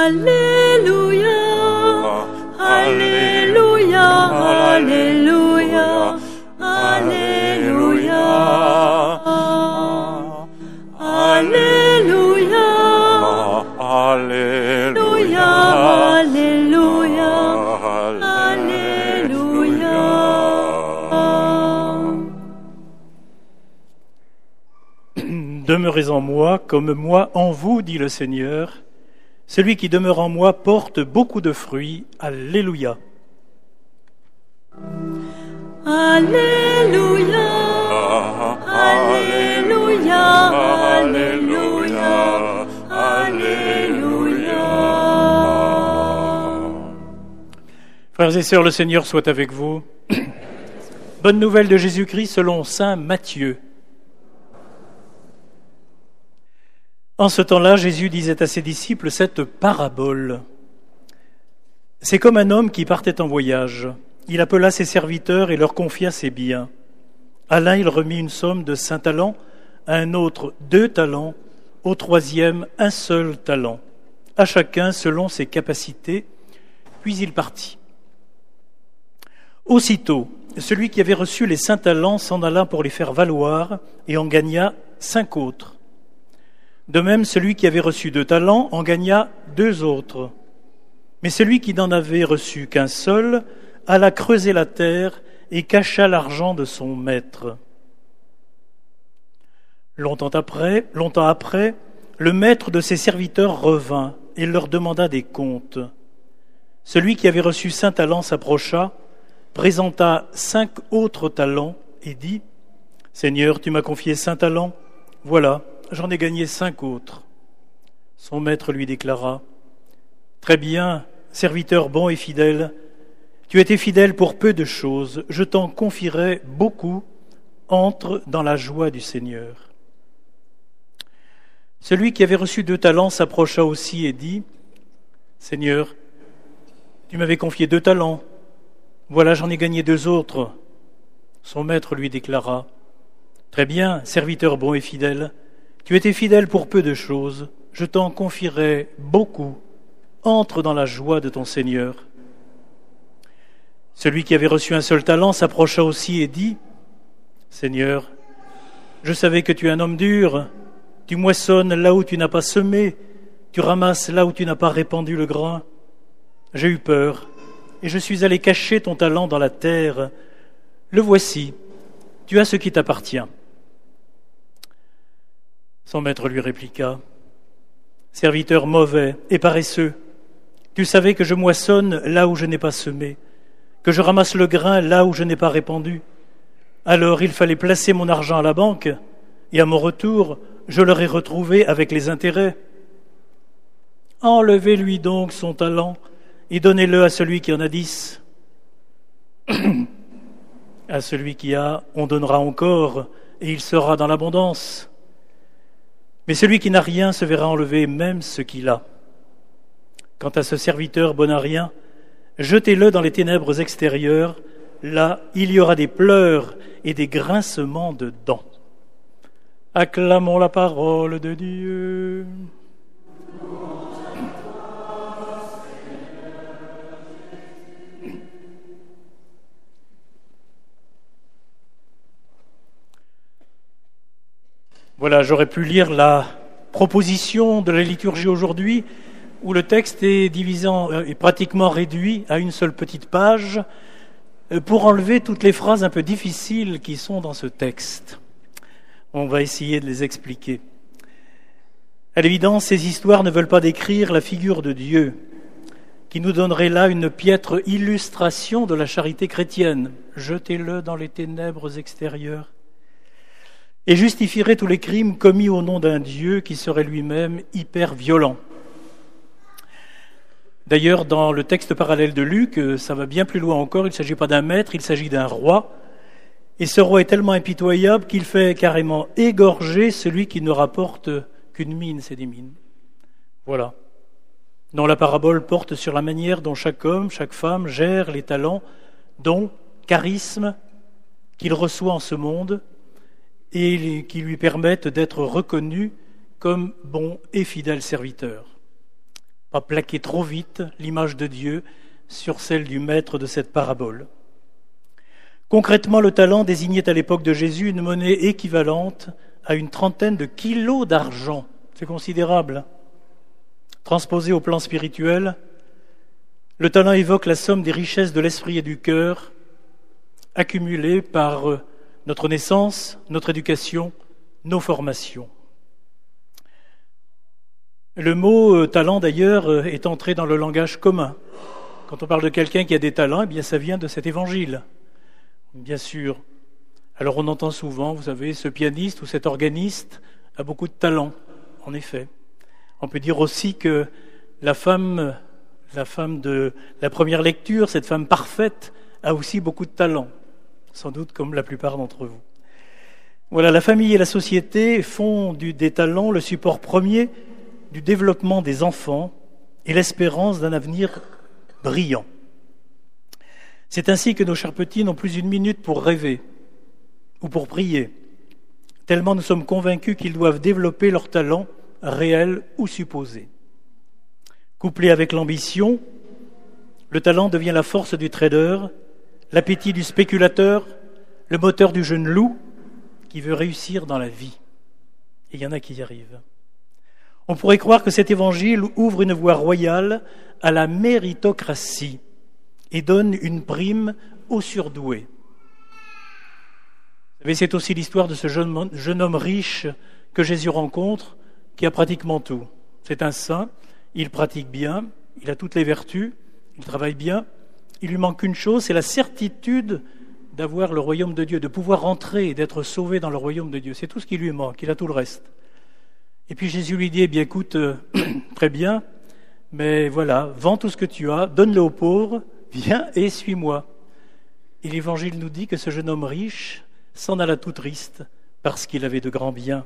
Alléluia, Alléluia, Alléluia, Alléluia, Alléluia, Alléluia, Alléluia, Alléluia. Demeurez en moi comme moi en vous, dit le Seigneur. Celui qui demeure en moi porte beaucoup de fruits. Alléluia. Alléluia, Alléluia, Alléluia, Alléluia. Frères et sœurs, le Seigneur soit avec vous. Bonne nouvelle de Jésus-Christ selon saint Matthieu. En ce temps-là, Jésus disait à ses disciples cette parabole. C'est comme un homme qui partait en voyage. Il appela ses serviteurs et leur confia ses biens. À l'un, il remit une somme de 5 talents, à un autre 2 talents, au troisième 1 seul talent, à chacun selon ses capacités, puis il partit. Aussitôt, celui qui avait reçu les 5 talents s'en alla pour les faire valoir et en gagna 5 autres. De même, celui qui avait reçu 2 talents en gagna 2 autres. Mais celui qui n'en avait reçu qu'un seul alla creuser la terre et cacha l'argent de son maître. Longtemps après, le maître de ses serviteurs revint et leur demanda des comptes. Celui qui avait reçu 5 talents s'approcha, présenta 5 autres talents et dit : « Seigneur, tu m'as confié 5 talents, voilà, j'en ai gagné 5 autres. » Son maître lui déclara : « Très bien, serviteur bon et fidèle, tu étais fidèle pour peu de choses, je t'en confierai beaucoup, entre dans la joie du Seigneur. » Celui qui avait reçu 2 talents s'approcha aussi et dit : « Seigneur, tu m'avais confié 2 talents, voilà, j'en ai gagné 2 autres. » Son maître lui déclara : « Très bien, serviteur bon et fidèle, tu étais fidèle pour peu de choses, je t'en confierai beaucoup, entre dans la joie de ton Seigneur. » Celui qui avait reçu 1 seul talent s'approcha aussi et dit : « Seigneur, je savais que tu es un homme dur, tu moissonnes là où tu n'as pas semé, tu ramasses là où tu n'as pas répandu le grain. J'ai eu peur, et je suis allé cacher ton talent dans la terre. Le voici, tu as ce qui t'appartient. » Son maître lui répliqua : « Serviteur mauvais et paresseux, tu savais que je moissonne là où je n'ai pas semé, que je ramasse le grain là où je n'ai pas répandu. Alors il fallait placer mon argent à la banque, et à mon retour, je l'aurais retrouvé avec les intérêts. Enlevez-lui donc son talent et donnez-le à celui qui en a 10. À celui qui a, on donnera encore, et il sera dans l'abondance. Mais celui qui n'a rien se verra enlever même ce qu'il a. Quant à ce serviteur bon à rien, jetez-le dans les ténèbres extérieures, là il y aura des pleurs et des grincements de dents. » Acclamons la parole de Dieu. Voilà, j'aurais pu lire la proposition de la liturgie aujourd'hui, où le texte est est pratiquement réduit à une seule petite page, pour enlever toutes les phrases un peu difficiles qui sont dans ce texte. On va essayer de les expliquer. À l'évidence, ces histoires ne veulent pas décrire la figure de Dieu, qui nous donnerait là une piètre illustration de la charité chrétienne. Jetez-le dans les ténèbres extérieures. Et justifierait tous les crimes commis au nom d'un Dieu qui serait lui-même hyper violent. D'ailleurs, dans le texte parallèle de Luc, ça va bien plus loin encore, il ne s'agit pas d'un maître, il s'agit d'un roi. Et ce roi est tellement impitoyable qu'il fait carrément égorger celui qui ne rapporte qu'une mine, c'est des mines. Voilà. Non, la parabole porte sur la manière dont chaque homme, chaque femme gère les talents, dons, charismes qu'il reçoit en ce monde, et qui lui permettent d'être reconnu comme bon et fidèle serviteur. pas plaquer trop vite l'image de Dieu sur celle du maître de cette parabole. Concrètement, le talent désignait à l'époque de Jésus une monnaie équivalente à une 30aine de kilos d'argent. C'est considérable. Transposé au plan spirituel, le talent évoque la somme des richesses de l'esprit et du cœur accumulées par notre naissance, notre éducation, nos formations. Le mot talent, d'ailleurs, est entré dans le langage commun. Quand on parle de quelqu'un qui a des talents, eh bien, ça vient de cet évangile, bien sûr. Alors on entend souvent, vous savez, ce pianiste ou cet organiste a beaucoup de talent, en effet. On peut dire aussi que la femme de la première lecture, cette femme parfaite, a aussi beaucoup de talent, sans doute comme la plupart d'entre vous. Voilà, la famille et la société font des talents le support premier du développement des enfants et l'espérance d'un avenir brillant. C'est ainsi que nos chers petits n'ont plus une minute pour rêver ou pour prier, tellement nous sommes convaincus qu'ils doivent développer leurs talents réels ou supposés. Couplé avec l'ambition, le talent devient la force du trader, l'appétit du spéculateur, le moteur du jeune loup qui veut réussir dans la vie. Et il y en a qui y arrivent. On pourrait croire que cet évangile ouvre une voie royale à la méritocratie et donne une prime aux surdoués. Vous savez, c'est aussi l'histoire de ce jeune homme riche que Jésus rencontre, qui a pratiquement tout. C'est un saint, il pratique bien, il a toutes les vertus, il travaille bien. Il lui manque une chose, c'est la certitude d'avoir le royaume de Dieu, de pouvoir entrer et d'être sauvé dans le royaume de Dieu. C'est tout ce qui lui manque, il a tout le reste. Et puis Jésus lui dit, eh bien écoute, très bien, mais voilà, vends tout ce que tu as, donne-le aux pauvres, viens et suis-moi. Et l'Évangile nous dit que ce jeune homme riche s'en alla tout triste parce qu'il avait de grands biens.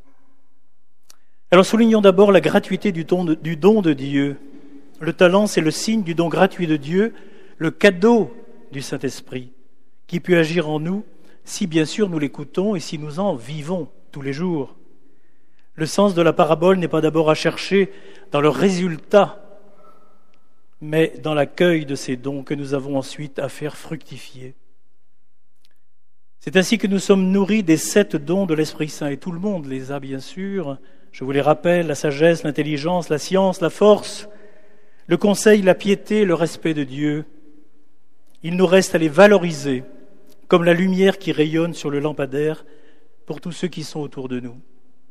Alors soulignons d'abord la gratuité du don de Dieu. Le talent, c'est le signe du don gratuit de Dieu, le cadeau du Saint-Esprit, qui peut agir en nous si bien sûr nous l'écoutons et si nous en vivons tous les jours. Le sens de la parabole n'est pas d'abord à chercher dans le résultat, mais dans l'accueil de ces dons que nous avons ensuite à faire fructifier. C'est ainsi que nous sommes nourris des 7 dons de l'Esprit Saint, et tout le monde les a bien sûr. Je vous les rappelle, la sagesse, l'intelligence, la science, la force, le conseil, la piété, le respect de Dieu. Il nous reste à les valoriser, comme la lumière qui rayonne sur le lampadaire pour tous ceux qui sont autour de nous.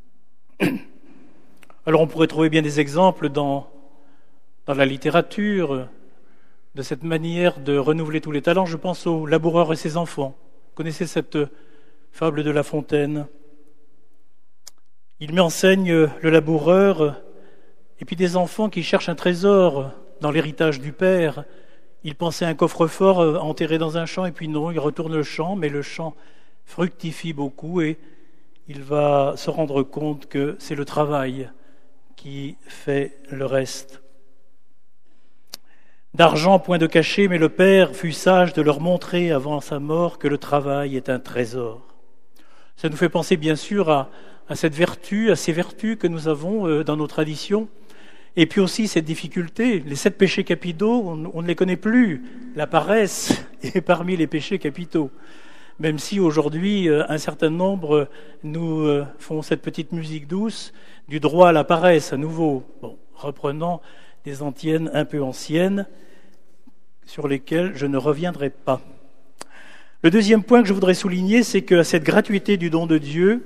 Alors on pourrait trouver bien des exemples dans la littérature de cette manière de renouveler tous les talents. Je pense au laboureur et ses enfants. Vous connaissez cette fable de La Fontaine? Il m'enseigne le laboureur et puis des enfants qui cherchent un trésor dans l'héritage du père. Il pensait à un coffre-fort enterré dans un champ et puis non, il retourne le champ, mais le champ fructifie beaucoup et il va se rendre compte que c'est le travail qui fait le reste. D'argent, point de cachet, mais le Père fut sage de leur montrer avant sa mort que le travail est un trésor. Ça nous fait penser bien sûr à cette vertu, à ces vertus que nous avons dans nos traditions, et puis aussi cette difficulté. Les 7 péchés capitaux, on ne les connaît plus. La paresse est parmi les péchés capitaux. Même si aujourd'hui, un certain nombre nous font cette petite musique douce du droit à la paresse à nouveau. Bon, reprenant des antiennes un peu anciennes sur lesquelles je ne reviendrai pas. Le deuxième point que je voudrais souligner, c'est qu'à cette gratuité du don de Dieu,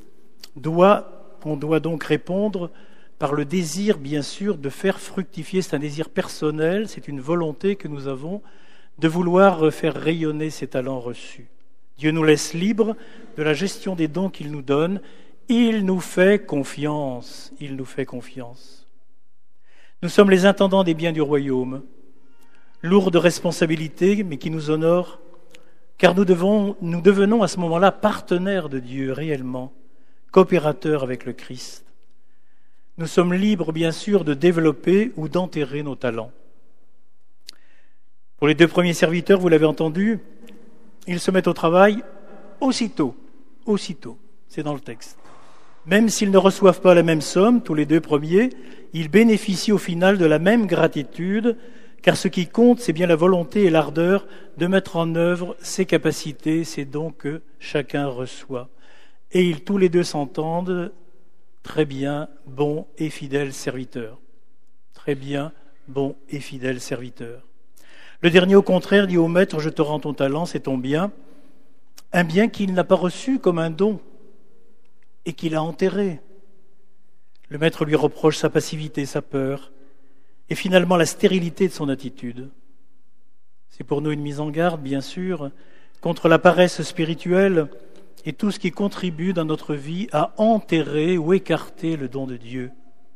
on doit donc répondre par le désir, bien sûr, de faire fructifier. C'est un désir personnel, c'est une volonté que nous avons de vouloir faire rayonner ces talents reçus. Dieu nous laisse libres de la gestion des dons qu'il nous donne. Il nous fait confiance. Il nous fait confiance. Nous sommes les intendants des biens du royaume, lourds de responsabilités, mais qui nous honorent, car nous devenons à ce moment-là partenaires de Dieu réellement, coopérateurs avec le Christ. Nous sommes libres, bien sûr, de développer ou d'enterrer nos talents. Pour les 2 premiers serviteurs, vous l'avez entendu, ils se mettent au travail aussitôt, c'est dans le texte. Même s'ils ne reçoivent pas la même somme, tous les deux premiers, ils bénéficient au final de la même gratitude, car ce qui compte, c'est bien la volonté et l'ardeur de mettre en œuvre ses capacités, c'est donc que chacun reçoit. Et tous les deux s'entendent, très bien, bon et fidèle serviteur. Très bien, bon et fidèle serviteur. Le dernier, au contraire, dit au maître, je te rends ton talent, c'est ton bien, un bien qu'il n'a pas reçu comme un don et qu'il a enterré. Le maître lui reproche sa passivité, sa peur, et finalement la stérilité de son attitude. C'est pour nous une mise en garde, bien sûr, contre la paresse spirituelle et tout ce qui contribue dans notre vie à enterrer ou écarter le don de Dieu.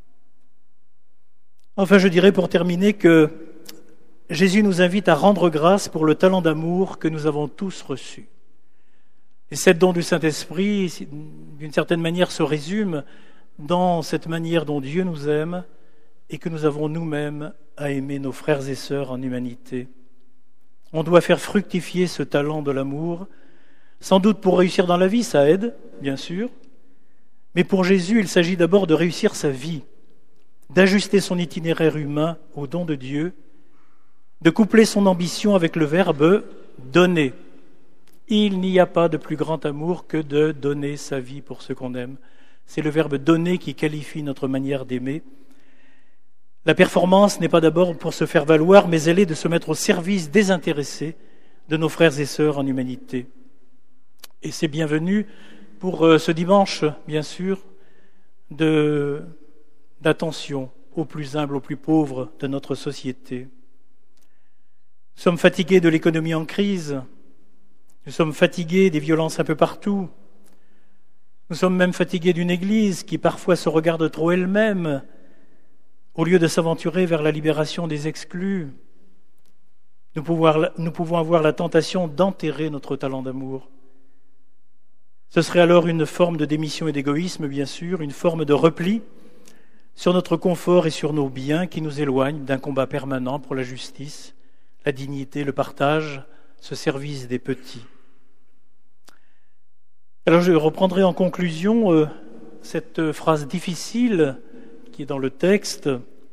Enfin, je dirais pour terminer que Jésus nous invite à rendre grâce pour le talent d'amour que nous avons tous reçu. Et cette don du Saint-Esprit, d'une certaine manière, se résume dans cette manière dont Dieu nous aime et que nous avons nous-mêmes à aimer nos frères et sœurs en humanité. On doit faire fructifier ce talent de l'amour, sans doute pour réussir dans la vie, ça aide, bien sûr, mais pour Jésus, il s'agit d'abord de réussir sa vie, d'ajuster son itinéraire humain au don de Dieu, de coupler son ambition avec le verbe « donner ». Il n'y a pas de plus grand amour que de donner sa vie pour ceux qu'on aime. C'est le verbe « donner » qui qualifie notre manière d'aimer. La performance n'est pas d'abord pour se faire valoir, mais elle est de se mettre au service désintéressé de nos frères et sœurs en humanité. Et c'est bienvenu pour ce dimanche, bien sûr, d'attention aux plus humbles, aux plus pauvres de notre société. Nous sommes fatigués de l'économie en crise. Nous sommes fatigués des violences un peu partout. Nous sommes même fatigués d'une Église qui parfois se regarde trop elle-même au lieu de s'aventurer vers la libération des exclus. Nous pouvons avoir la tentation d'enterrer notre talent d'amour. Ce serait alors une forme de démission et d'égoïsme, bien sûr, une forme de repli sur notre confort et sur nos biens qui nous éloignent d'un combat permanent pour la justice, la dignité, le partage, ce service des petits. Alors je reprendrai en conclusion cette phrase difficile qui est dans le texte,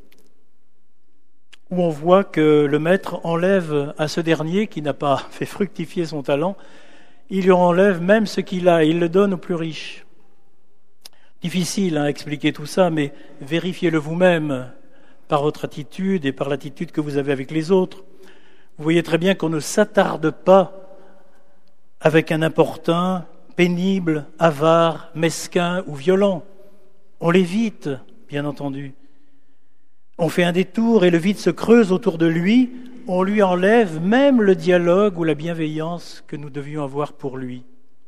où on voit que le maître enlève à ce dernier qui n'a pas fait fructifier son talent, il lui enlève même ce qu'il a et il le donne aux plus riches. Difficile à expliquer tout ça, mais vérifiez-le vous-même par votre attitude et par l'attitude que vous avez avec les autres. Vous voyez très bien qu'on ne s'attarde pas avec un importun, pénible, avare, mesquin ou violent. On l'évite, bien entendu. On fait un détour et le vide se creuse autour de lui. On lui enlève même le dialogue ou la bienveillance que nous devions avoir pour lui.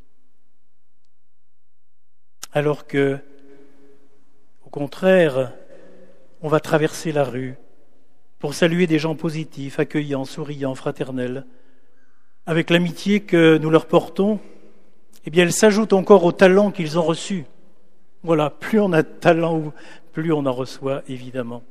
Alors que, au contraire, on va traverser la rue pour saluer des gens positifs, accueillants, souriants, fraternels. Avec l'amitié que nous leur portons, eh bien, elle s'ajoute encore au talent qu'ils ont reçu. Voilà, plus on a de talent, plus on en reçoit, évidemment.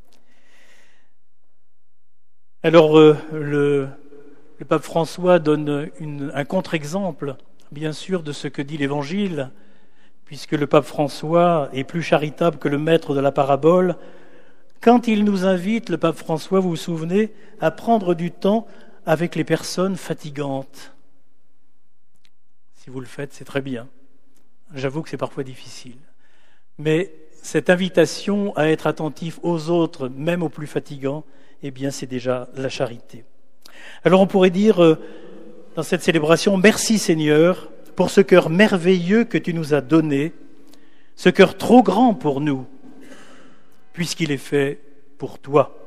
Alors, le pape François donne un contre-exemple, bien sûr, de ce que dit l'Évangile, puisque le pape François est plus charitable que le maître de la parabole. Quand il nous invite, le pape François, vous vous souvenez, à prendre du temps avec les personnes fatigantes. Si vous le faites, c'est très bien. J'avoue que c'est parfois difficile. Mais cette invitation à être attentif aux autres, même aux plus fatigants, eh bien, c'est déjà la charité. Alors on pourrait dire dans cette célébration, merci Seigneur pour ce cœur merveilleux que tu nous as donné, ce cœur trop grand pour nous, puisqu'il est fait pour toi.